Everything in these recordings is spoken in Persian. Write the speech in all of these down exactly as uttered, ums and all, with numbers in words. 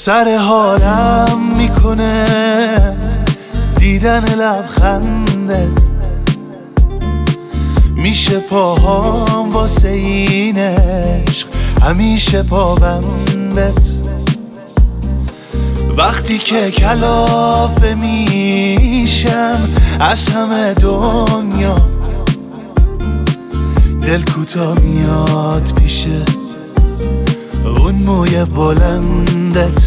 سر حالم میکنه دیدن لبخندت، میشه پاهام واسه این عشق همیشه پابندت. وقتی که کلافه میشم از همه دنیا، دل کوتاه میاد پیشه اون موی بلندت.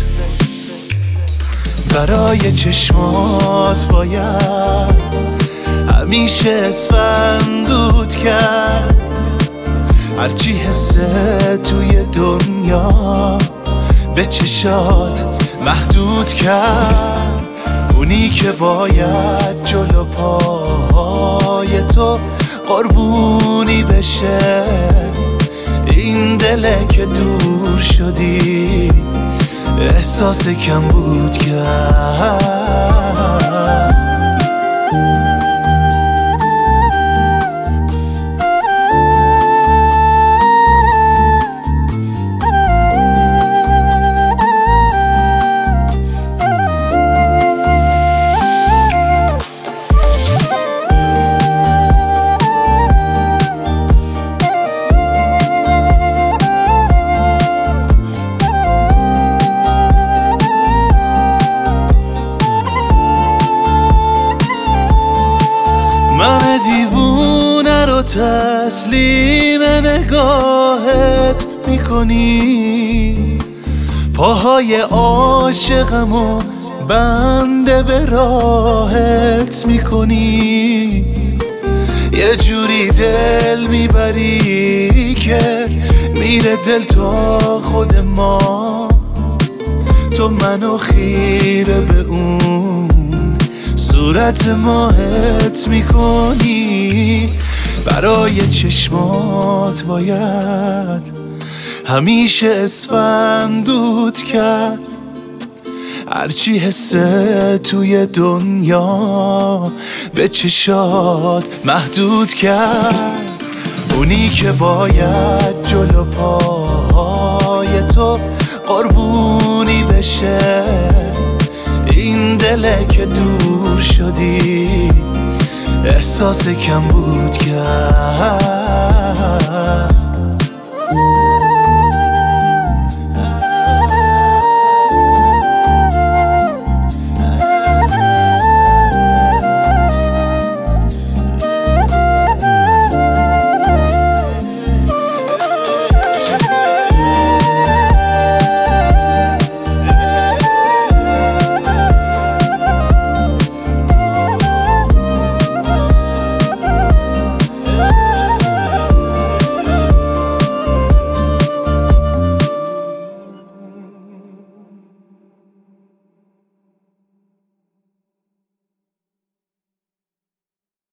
برای چشمات باید همیشه اسفندود کرد، هرچی حسه توی دنیا به چشات محدود کرد. اونی که باید جلو پاهای تو قربونی بشه، این دله که دور شدی احساس کم بود کرد. من دیوونه رو تسلیم نگاهت میکنی، پاهای عاشقمو بنده به راهت میکنی. یه جوری دل میبری که میره دل تا خود ما، تو منو خیره به اون صورت ماهت میکنی. برای چشمات باید همیشه اسفندود کرد، هرچی حسه توی دنیا به چشات محدود کرد. اونی که باید جلو پاهای تو قربونی بشه، این دله که دور شدی احساس کم بود کرد.